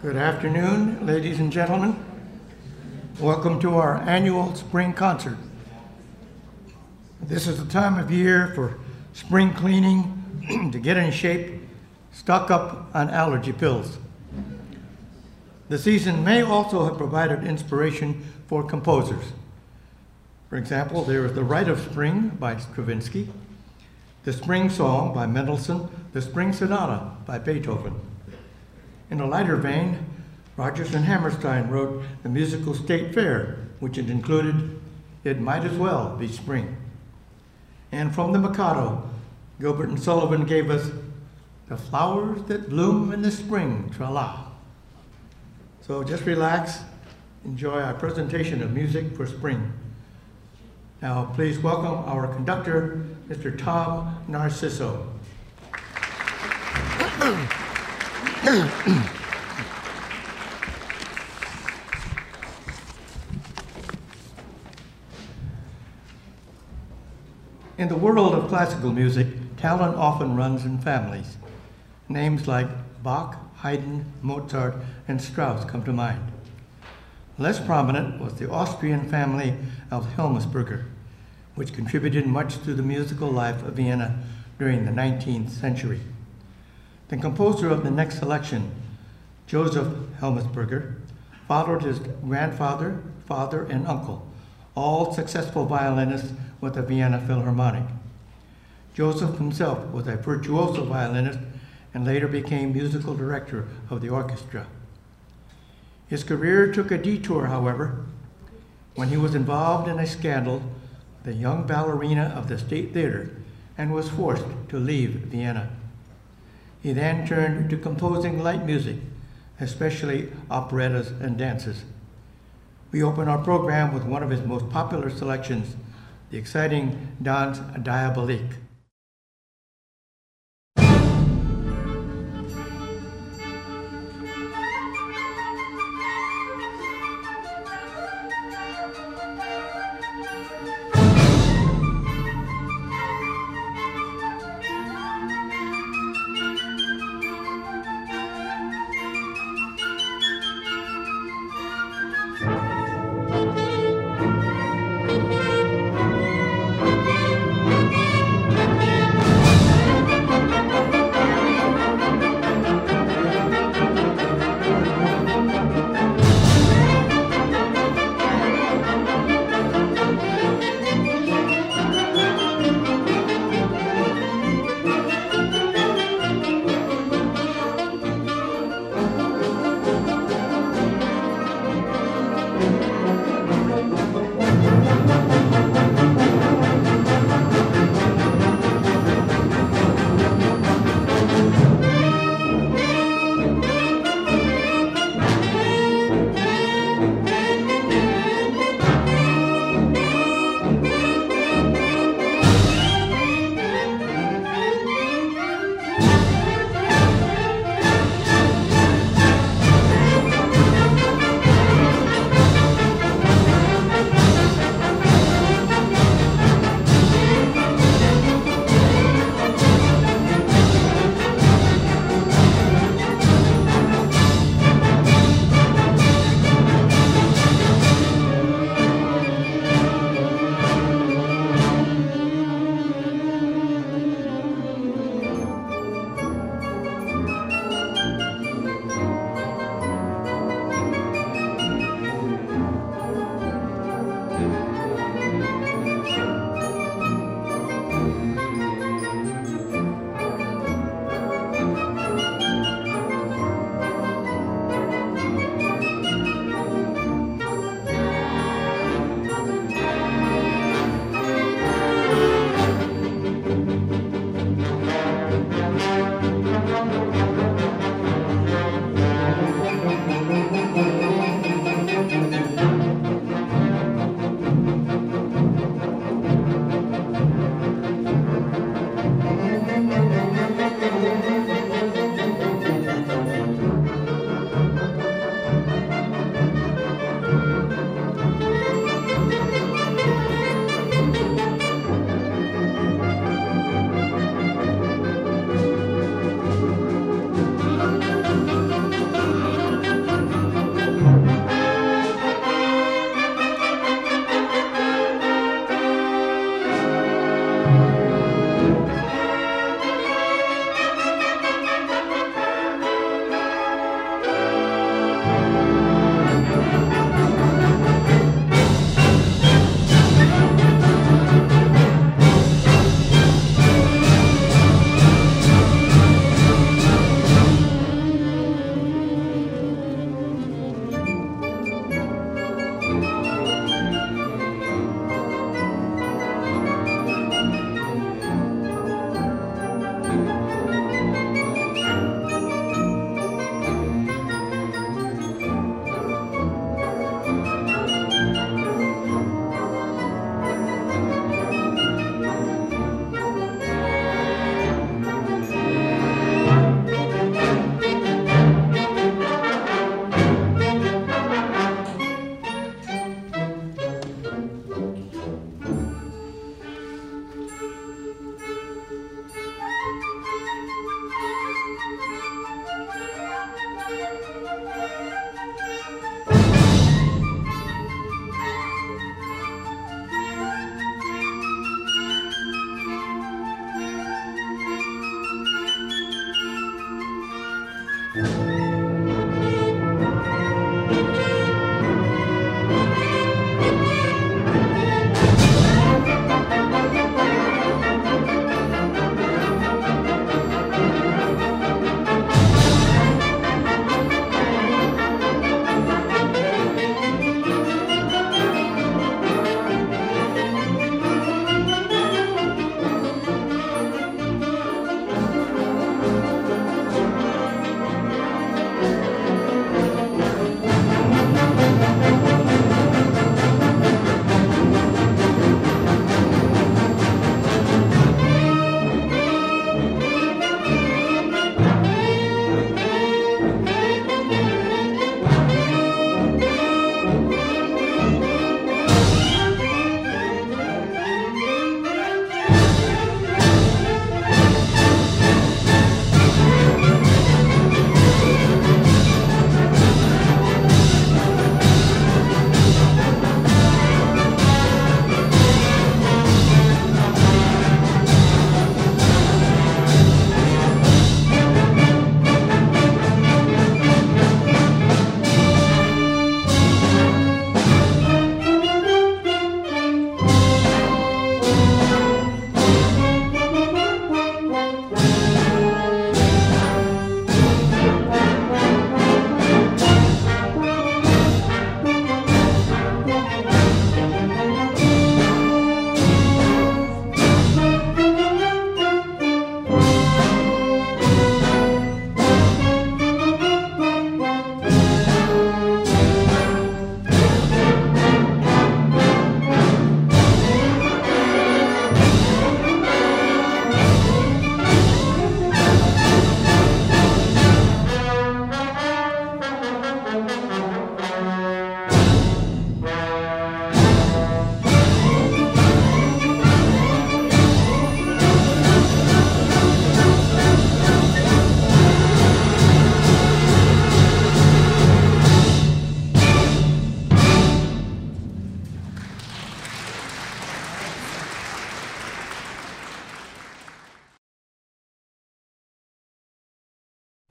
Good afternoon, ladies and gentlemen. Welcome to our annual spring concert. This is the time of year for spring cleaning, to get in shape, stock up on allergy pills. The season may also have provided inspiration for composers. For example, there is The Rite of Spring by Stravinsky, The Spring Song by Mendelssohn, The Spring Sonata by Beethoven. In a lighter vein, Rodgers and Hammerstein wrote the musical State Fair, which had included It Might As Well Be Spring. And from the Mikado, Gilbert and Sullivan gave us The Flowers That Bloom in the Spring, Tra-la. So just relax, enjoy our presentation of music for spring. Now please welcome our conductor, Mr. Tom Narciso. In the world of classical music, talent often runs in families. Names like Bach, Haydn, Mozart, and Strauss come to mind. Less prominent was the Austrian family of Hillmesberger, which contributed much to the musical life of Vienna during the 19th century. The composer of the next selection, Joseph Hillmesberger, followed his grandfather, father, and uncle, all successful violinists with the Vienna Philharmonic. Joseph himself was a virtuoso violinist and later became musical director of the orchestra. His career took a detour, however, when he was involved in a scandal, the young ballerina of the State Theater, and was forced to leave Vienna. He then turned to composing light music, especially operettas and dances. We open our program with one of his most popular selections, the exciting Danse Diabolique.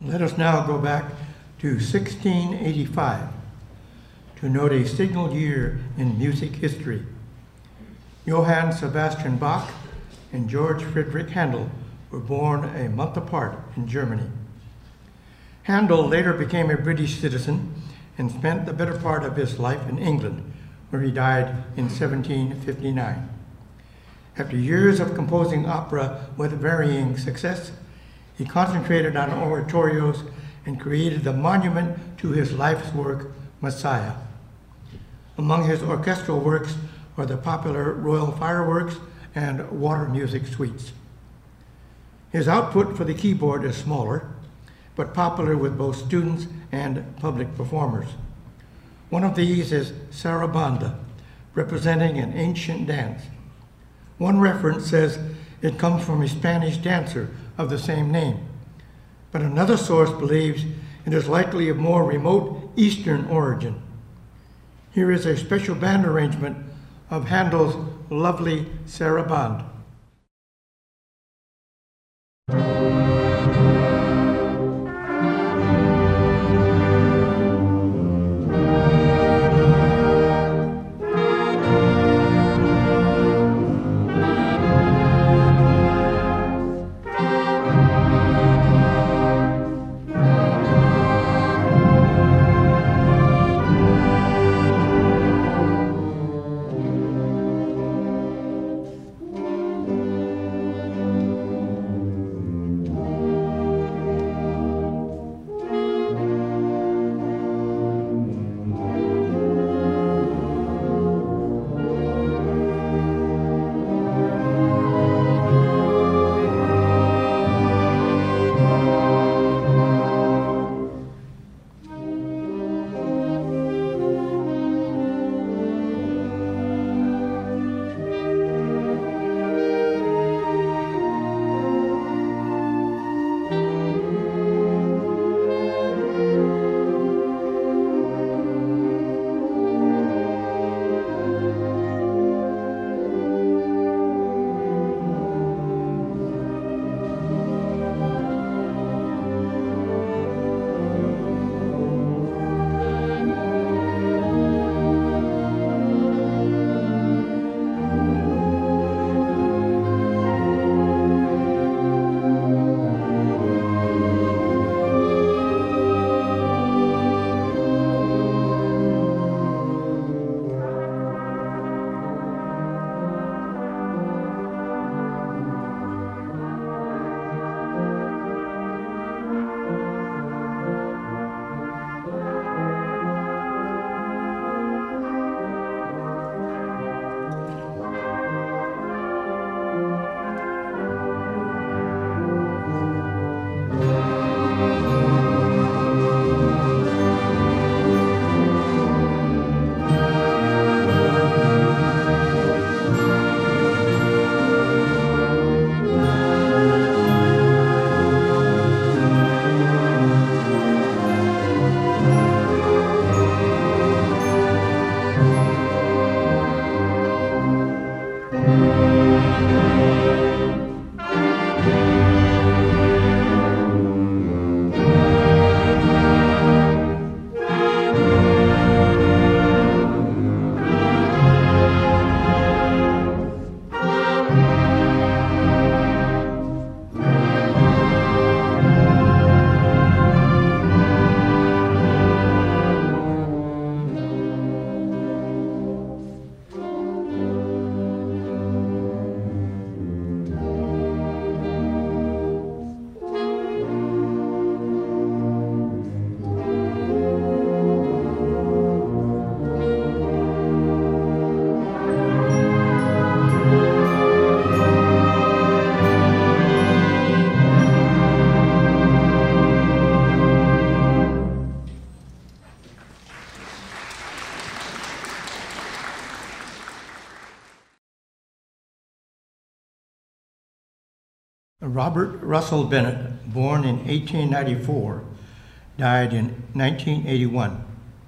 Let us now go back to 1685 to note a signal year in music history. Johann Sebastian Bach and George Friedrich Handel were born a month apart in Germany. Handel later became a British citizen and spent the better part of his life in England, where he died in 1759. After years of composing opera with varying success, he concentrated on oratorios and created the monument to his life's work, Messiah. Among his orchestral works are the popular Royal Fireworks and Water Music Suites. His output for the keyboard is smaller, but popular with both students and public performers. One of these is Sarabanda, representing an ancient dance. One reference says it comes from a Spanish dancer of the same name, but another source believes it is likely of more remote Eastern origin. Here is a special band arrangement of Handel's lovely Sarabande. Robert Russell Bennett, born in 1894, died in 1981,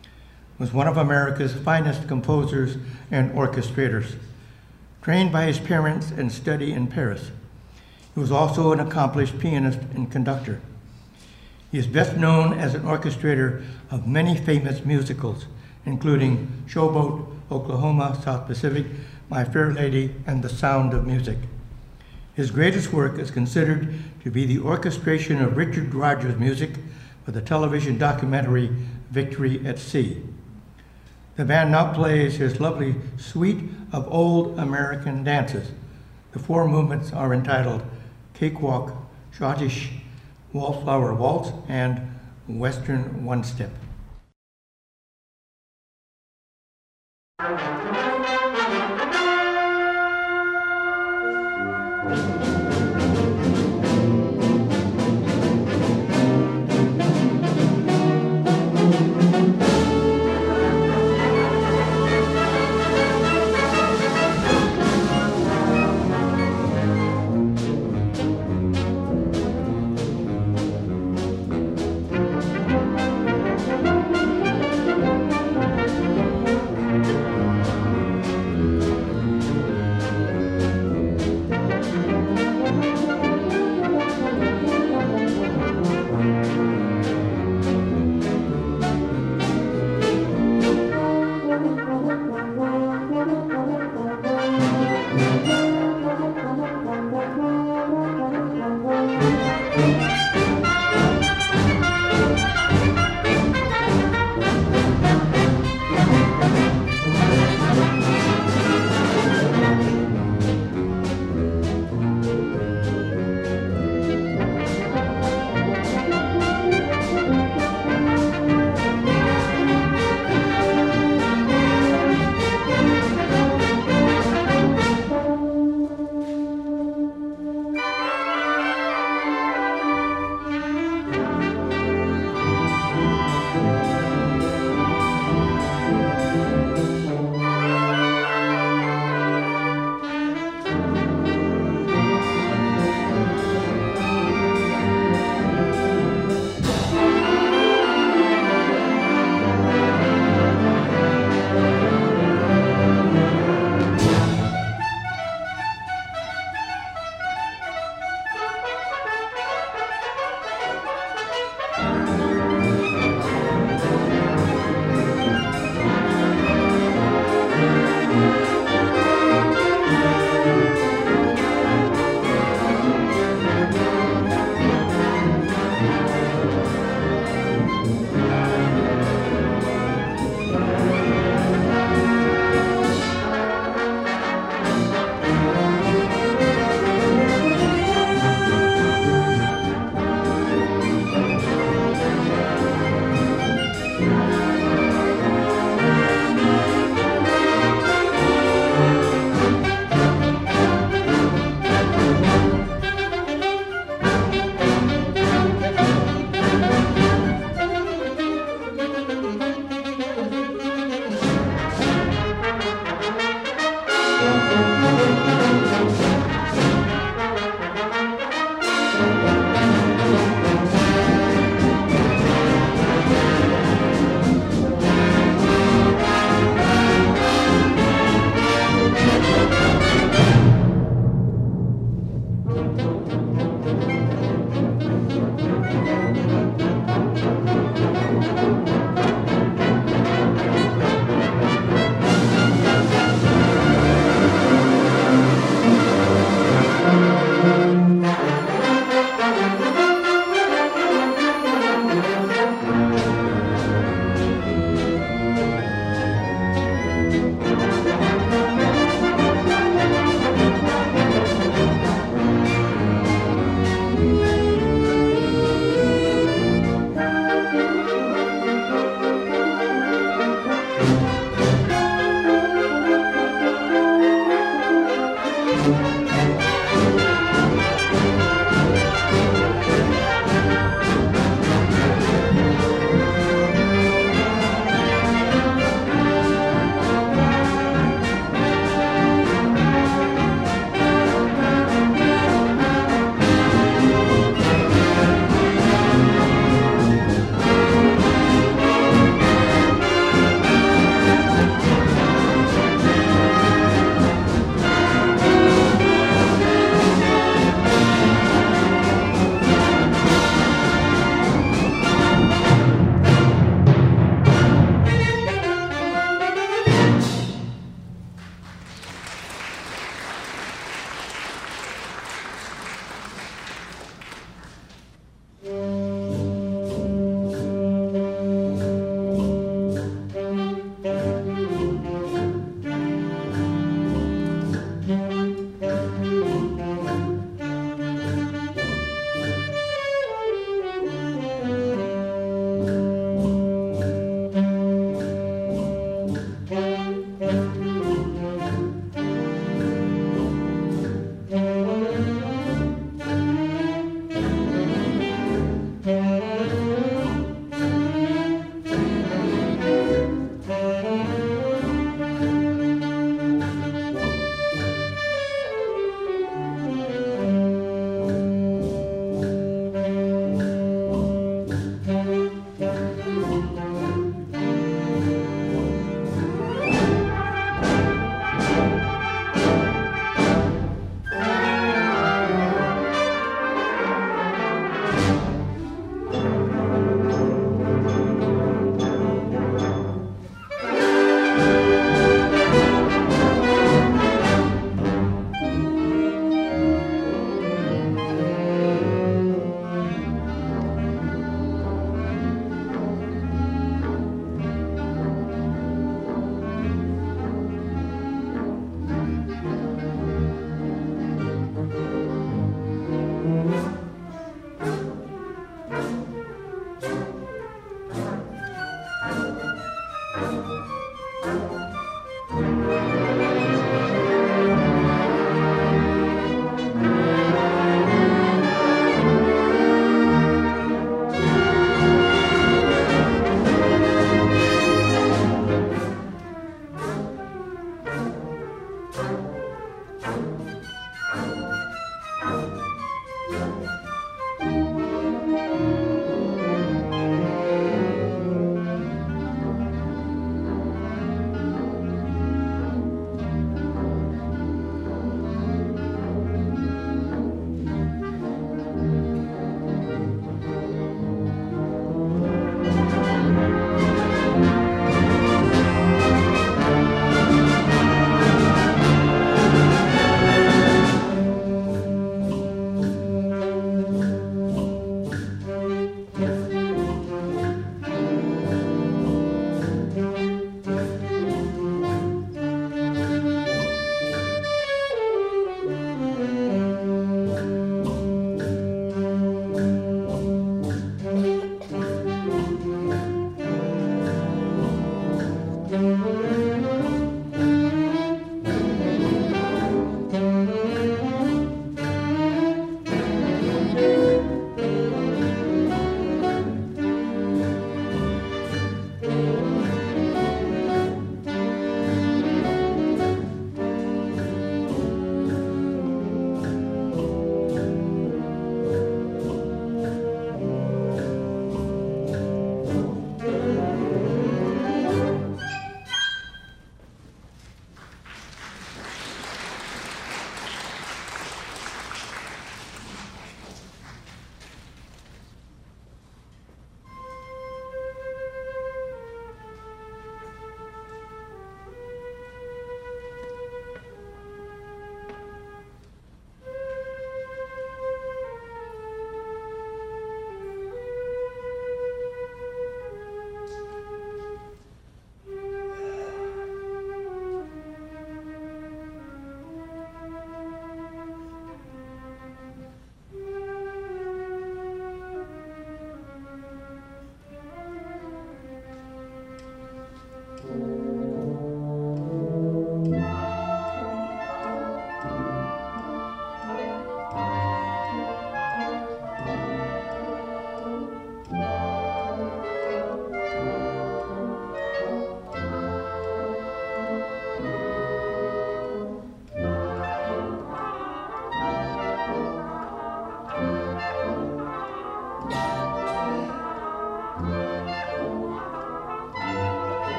was one of America's finest composers and orchestrators. Trained by his parents and studied in Paris, he was also an accomplished pianist and conductor. He is best known as an orchestrator of many famous musicals, including Showboat, Oklahoma, South Pacific, My Fair Lady, and The Sound of Music. His greatest work is considered to be the orchestration of Richard Rodgers' music for the television documentary Victory at Sea. The band now plays his lovely suite of old American dances. The 4 movements are entitled Cakewalk, Schottish Wallflower Waltz, and Western One-Step.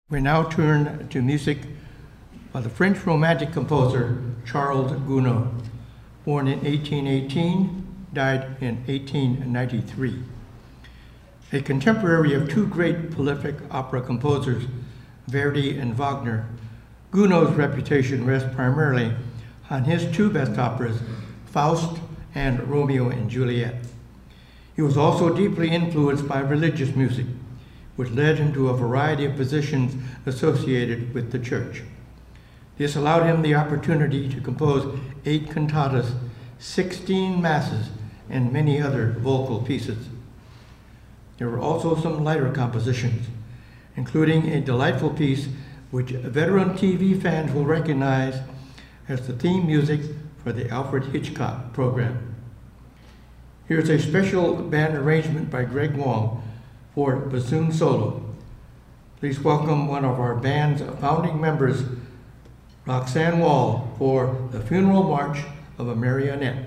We now turn to music by the French Romantic composer Charles Gounod, born in 1818, died in 1893. A contemporary of two great prolific opera composers, Verdi and Wagner, Gounod's reputation rests primarily on his two best operas, Faust and Romeo and Juliet. He was also deeply influenced by religious music, which led him to a variety of positions associated with the church. This allowed him the opportunity to compose 8 cantatas, 16 masses, and many other vocal pieces. There were also some lighter compositions, including a delightful piece which veteran TV fans will recognize as the theme music for the Alfred Hitchcock program. Here's a special band arrangement by Greg Wong for bassoon solo. Please welcome one of our band's founding members, Roxanne Wall, for the Funeral March of a Marionette.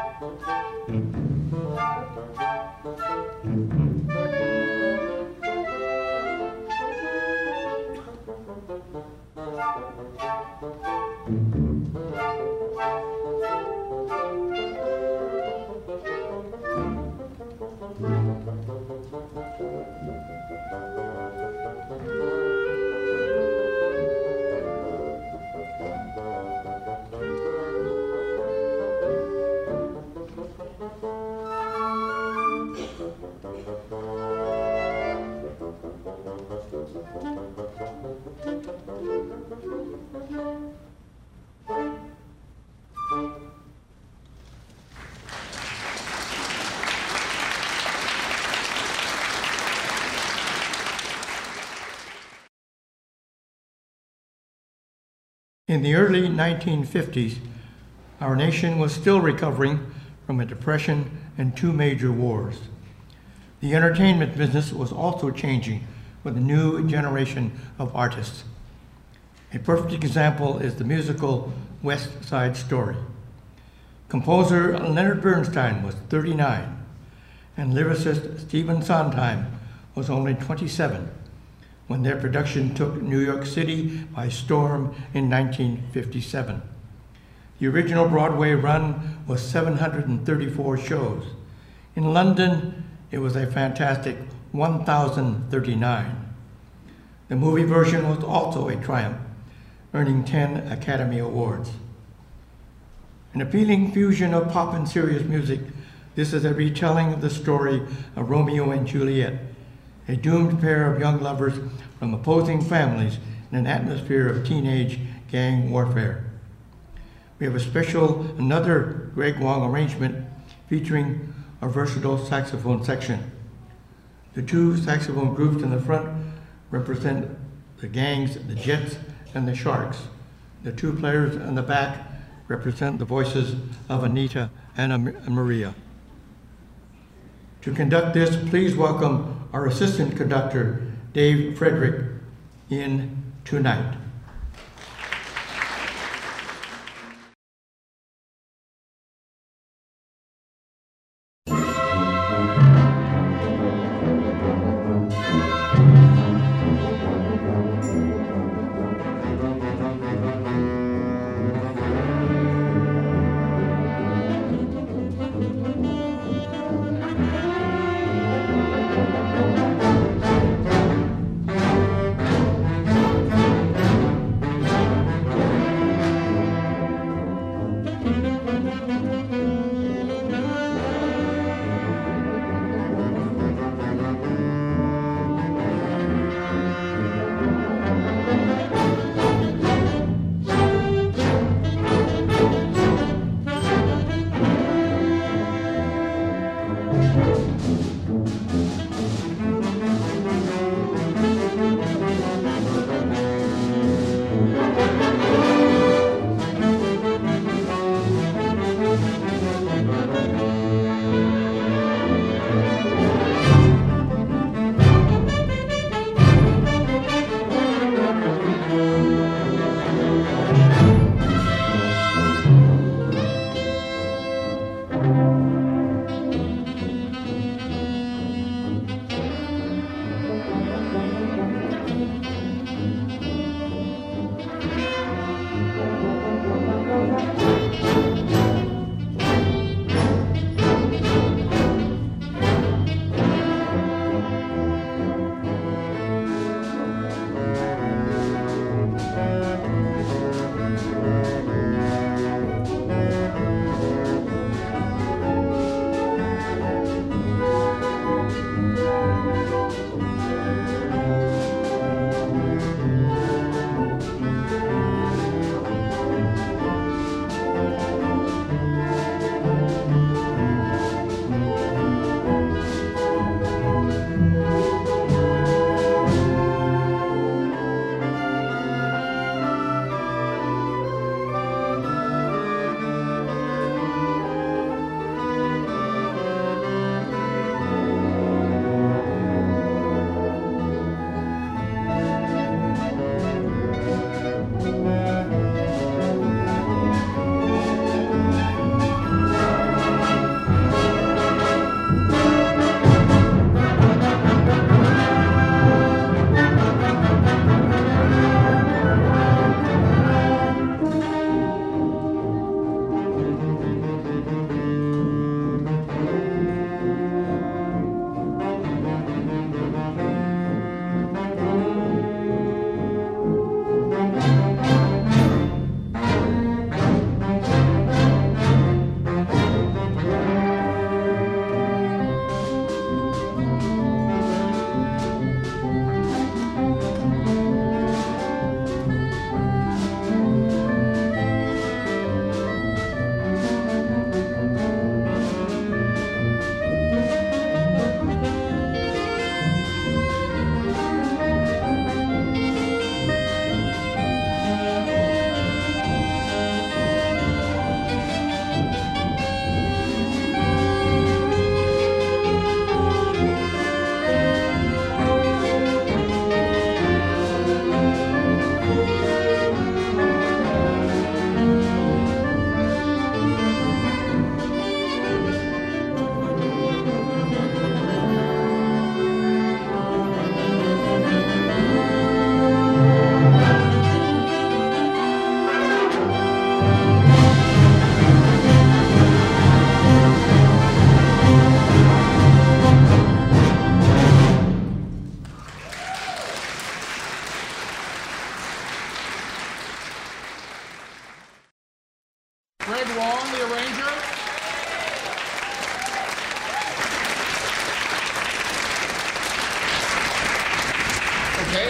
In the early 1950s, our nation was still recovering from a depression and two major wars. The entertainment business was also changing with a new generation of artists. A perfect example is the musical West Side Story. Composer Leonard Bernstein was 39, and lyricist Stephen Sondheim was only 27 when their production took New York City by storm in 1957. The original Broadway run was 734 shows. In London, it was a fantastic 1,039. The movie version was also a triumph, earning 10 Academy Awards. An appealing fusion of pop and serious music, this is a retelling of the story of Romeo and Juliet, a doomed pair of young lovers from opposing families in an atmosphere of teenage gang warfare. We have another Greg Wong arrangement featuring a versatile saxophone section. The two saxophone groups in the front represent the gangs, the Jets and the Sharks. The two players in the back represent the voices of Anita and Maria. To conduct this, please welcome our assistant conductor, Dave Frederick, in Tonight.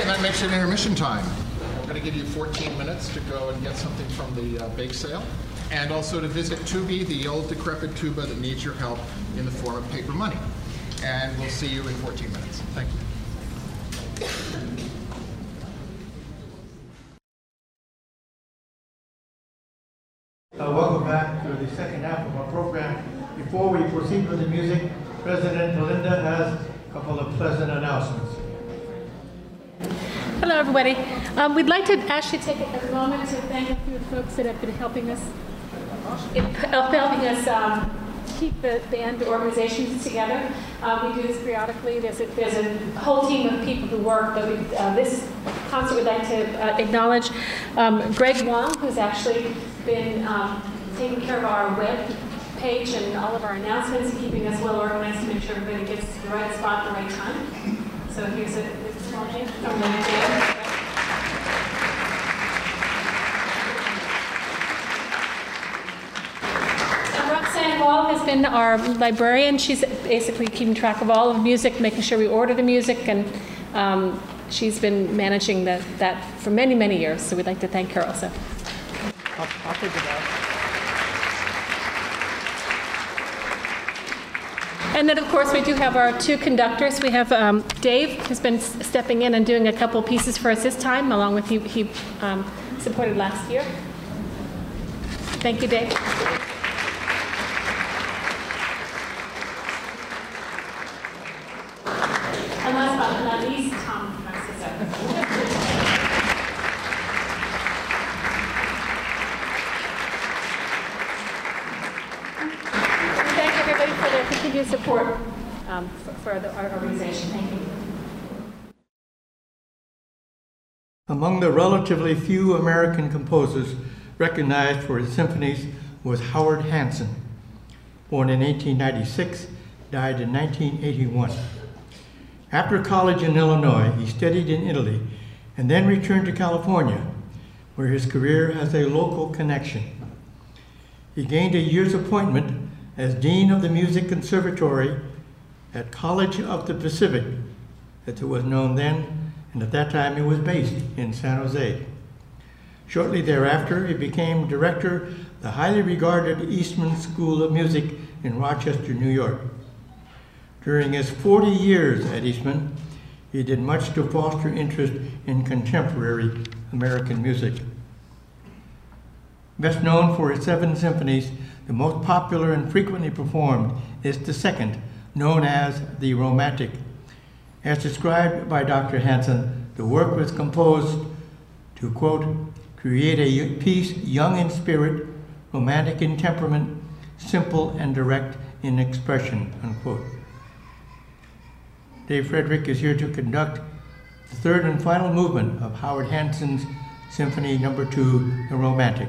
and that makes it intermission time. We're going to give you 14 minutes to go and get something from the bake sale, and also to visit Tubi, the old decrepit tuba that needs your help in the form of paper money. And we'll see you in 14 minutes. Thank you. Welcome back to the second half of our program. Before we proceed with the music, President Belinda has a couple of pleasant announcements. Hello, everybody. We'd like to actually take a moment to thank a few folks that have been helping us keep the band organizations together. We do this periodically. There's a whole team of people who work, but this concert we'd like to acknowledge Greg Wong, who's actually been taking care of our web page and all of our announcements and keeping us well organized to make sure everybody gets to the right spot at the right time. So here's a small gift from the band. Roxanne Wall has been our librarian. She's basically keeping track of all of the music, making sure we order the music, and she's been managing that for many, many years. So we'd like to thank her also. I'll take it out. And then, of course, we do have our two conductors. We have Dave, who's been stepping in and doing a couple pieces for us this time, along with he supported last year. Thank you, Dave. And last but not least, Tom Narcissa. Thank everybody for their continued support for our organization. Thank you. Among the relatively few American composers recognized for his symphonies was Howard Hanson, born in 1896, died in 1981. After college in Illinois, he studied in Italy and then returned to California, where his career has a local connection. He gained a year's appointment as Dean of the Music Conservatory at College of the Pacific, as it was known then, and at that time it was based in San Jose. Shortly thereafter, he became director of the highly regarded Eastman School of Music in Rochester, New York. During his 40 years at Eastman, he did much to foster interest in contemporary American music. Best known for his 7 symphonies, the most popular and frequently performed is the second, known as the Romantic. As described by Dr. Hanson, the work was composed to, quote, create a piece young in spirit, romantic in temperament, simple and direct in expression, unquote. Dave Frederick is here to conduct the third and final movement of Howard Hanson's Symphony No. 2, The Romantic.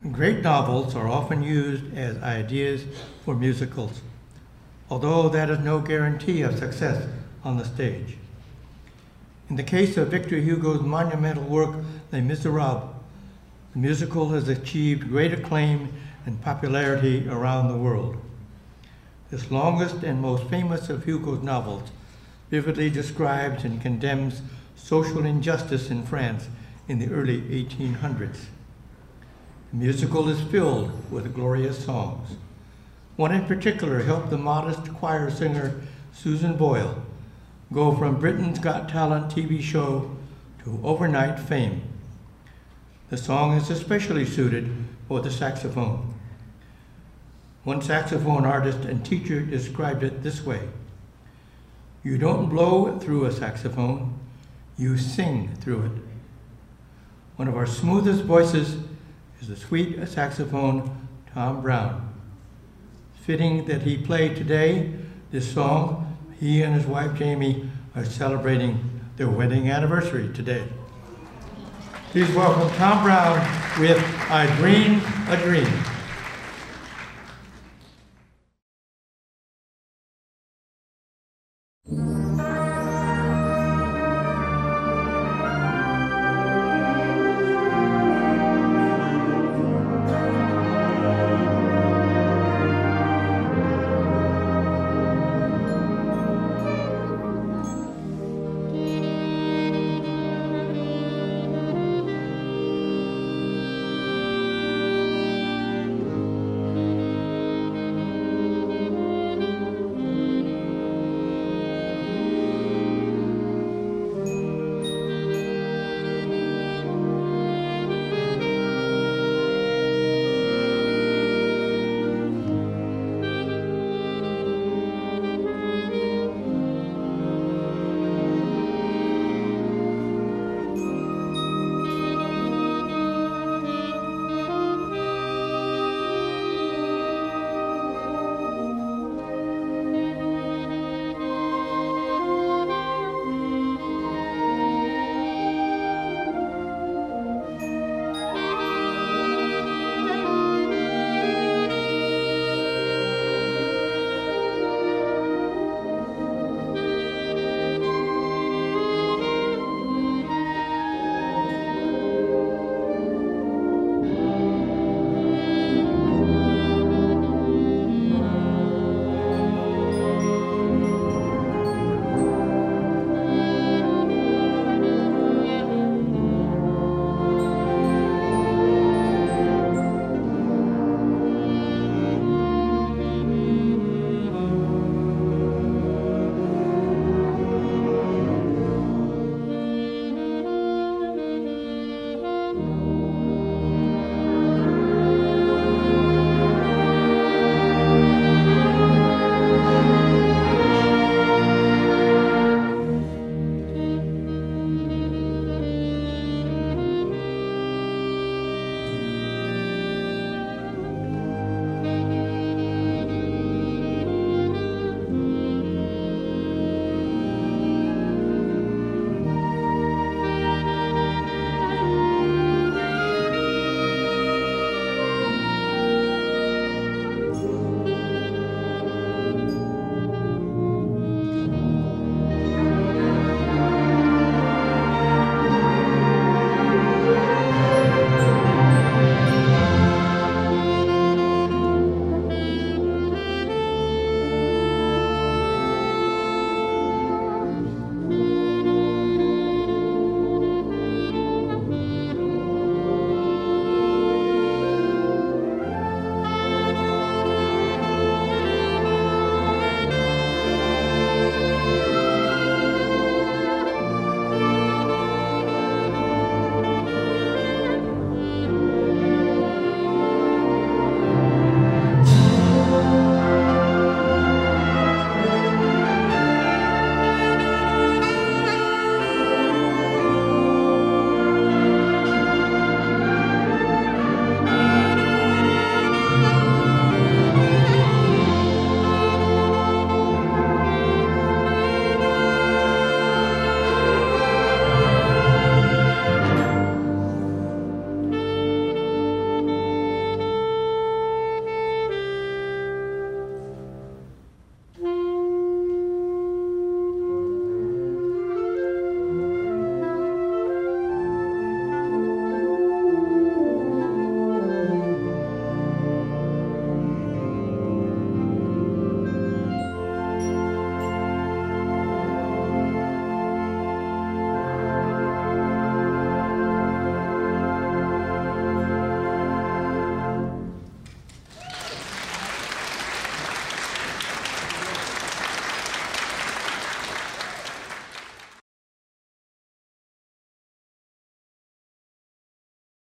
Great novels are often used as ideas for musicals, although that is no guarantee of success on the stage. In the case of Victor Hugo's monumental work, Les Miserables, the musical has achieved great acclaim and popularity around the world. This longest and most famous of Hugo's novels vividly describes and condemns social injustice in France in the early 1800s. The musical is filled with glorious songs. One in particular helped the modest choir singer Susan Boyle go from Britain's Got Talent TV show to overnight fame. The song is especially suited for the saxophone. One saxophone artist and teacher described it this way: "You don't blow through a saxophone, you sing through it." One of our smoothest voices is the sweet saxophone Tom Brown. Fitting that he played today this song. He and his wife Jamie are celebrating their wedding anniversary today. Please welcome Tom Brown with "I Dream a Dream."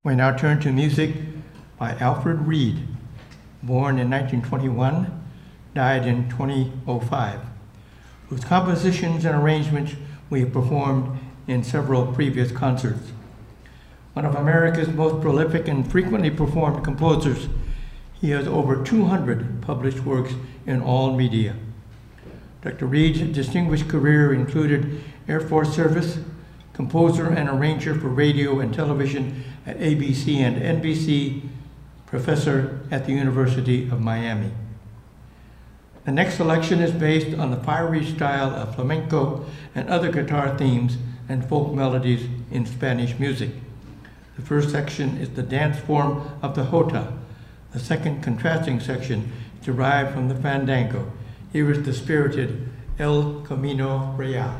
We now turn to music by Alfred Reed, born in 1921, died in 2005, whose compositions and arrangements we have performed in several previous concerts. One of America's most prolific and frequently performed composers, he has over 200 published works in all media. Dr. Reed's distinguished career included Air Force service, composer and arranger for radio and television at ABC and NBC, professor at the University of Miami. The next selection is based on the fiery style of flamenco and other guitar themes and folk melodies in Spanish music. The first section is the dance form of the jota. The second contrasting section is derived from the fandango. Here is the spirited El Camino Real.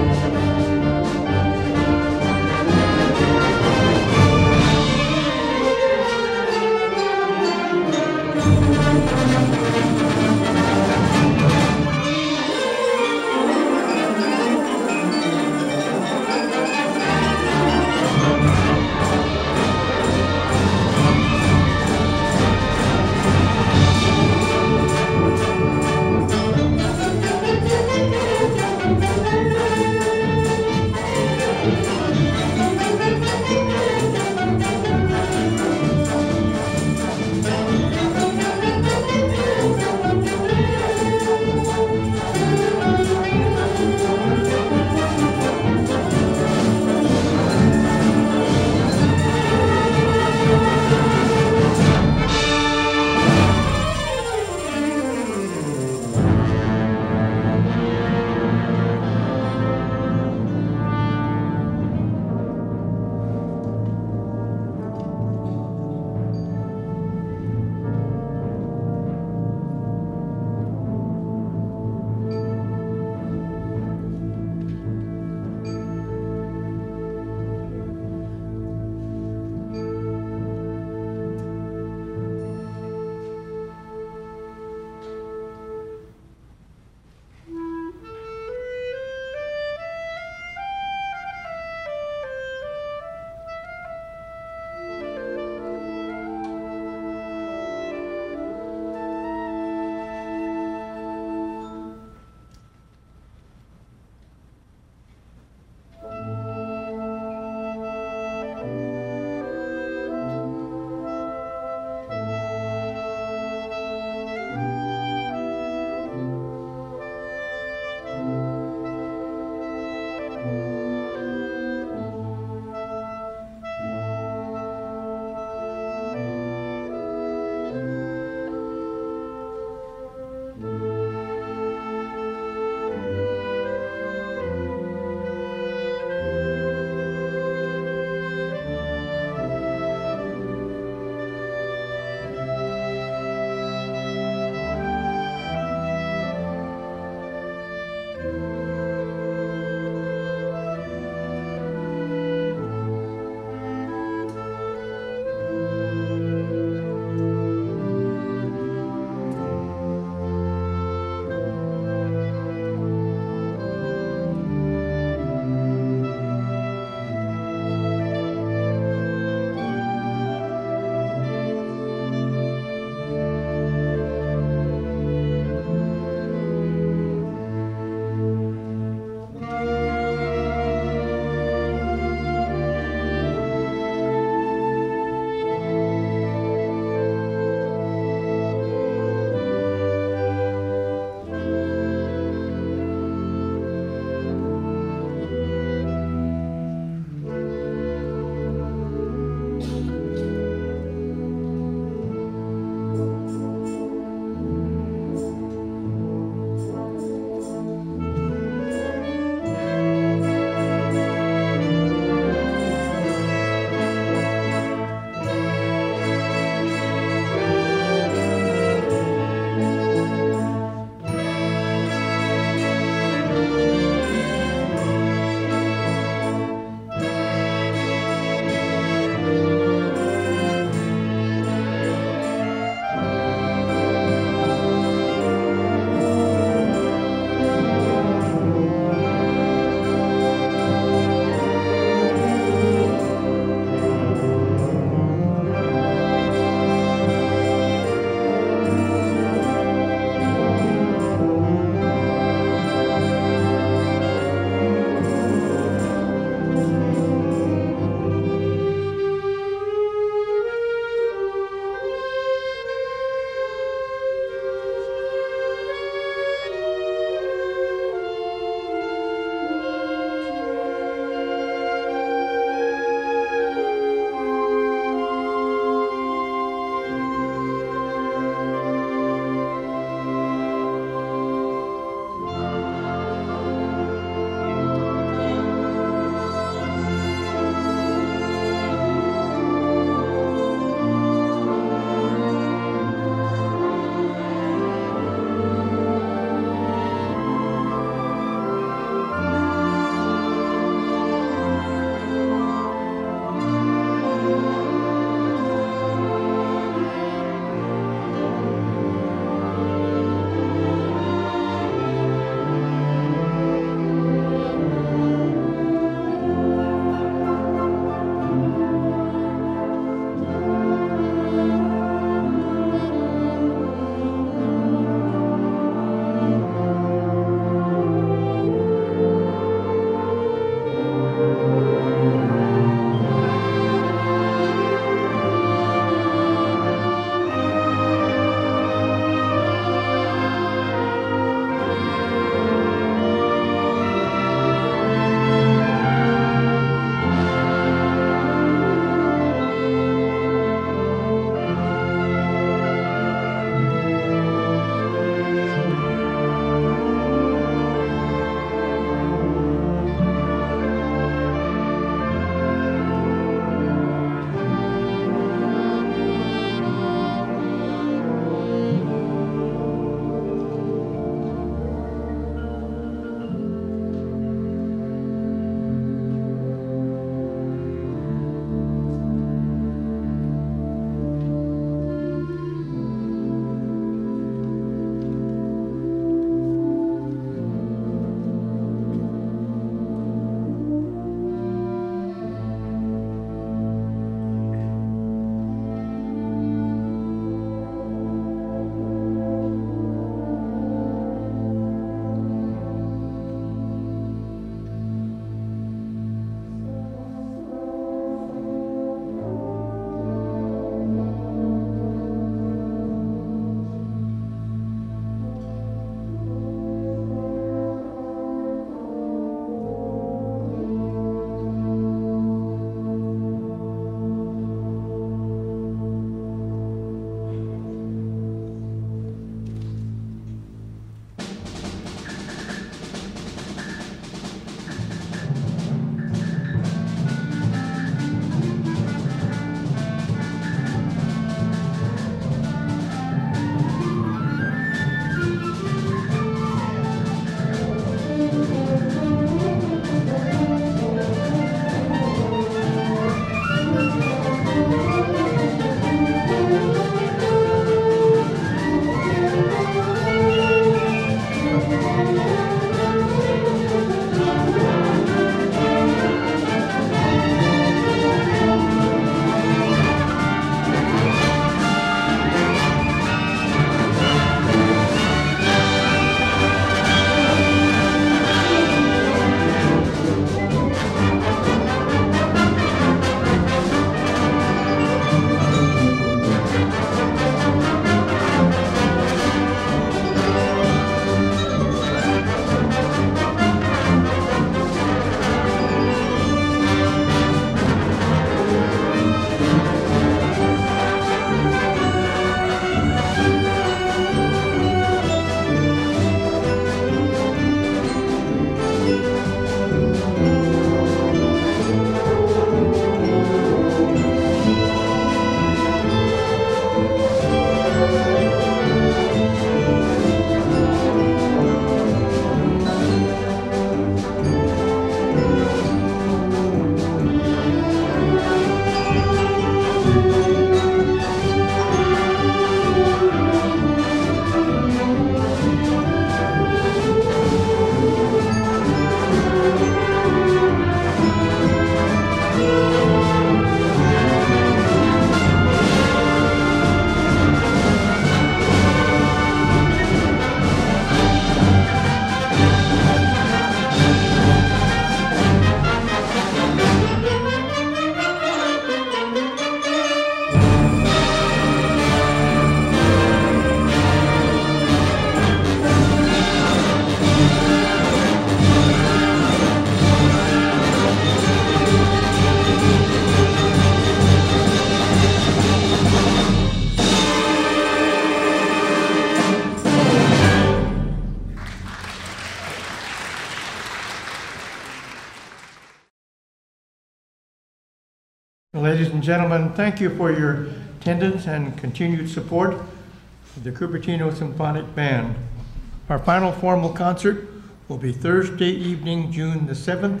Ladies and gentlemen, thank you for your attendance and continued support of the Cupertino Symphonic Band. Our final formal concert will be Thursday evening, June the 7th,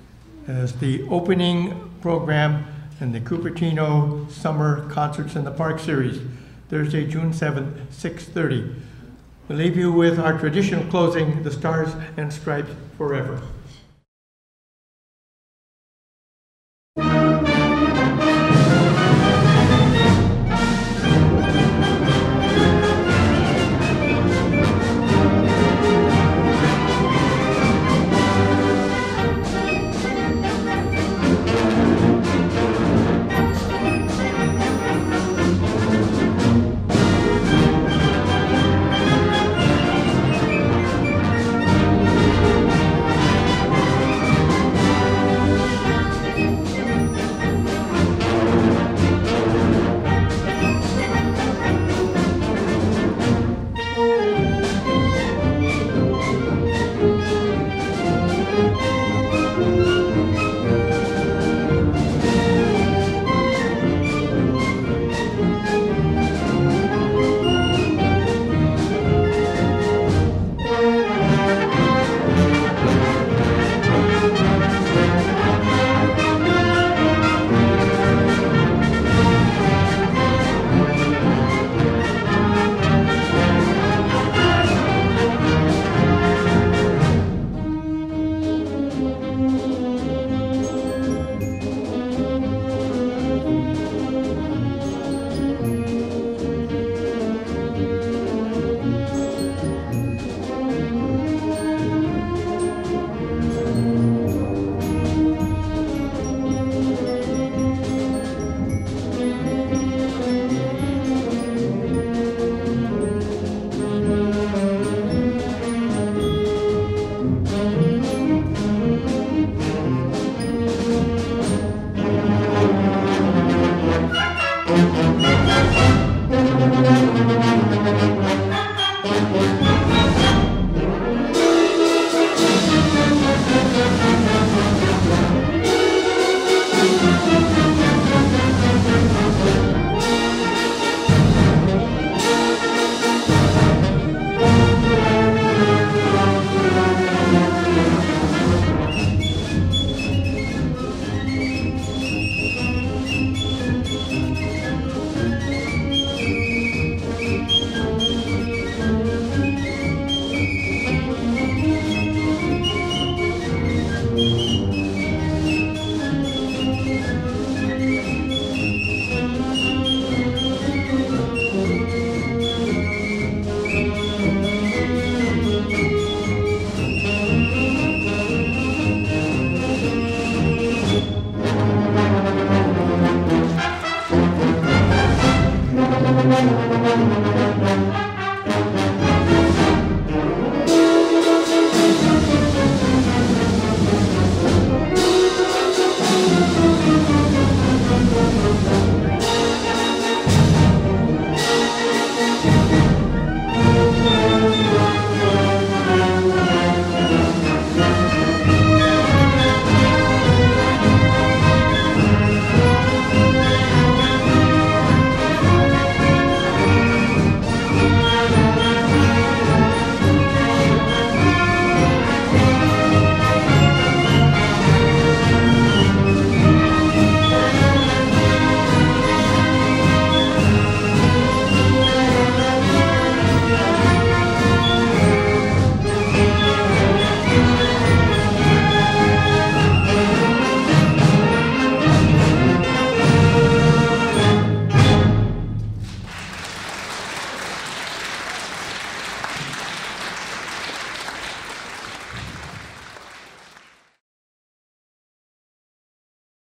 as the opening program in the Cupertino Summer Concerts in the Park series, Thursday, June 7th, 6:30. We'll leave you with our traditional closing, The Stars and Stripes Forever. Thank you.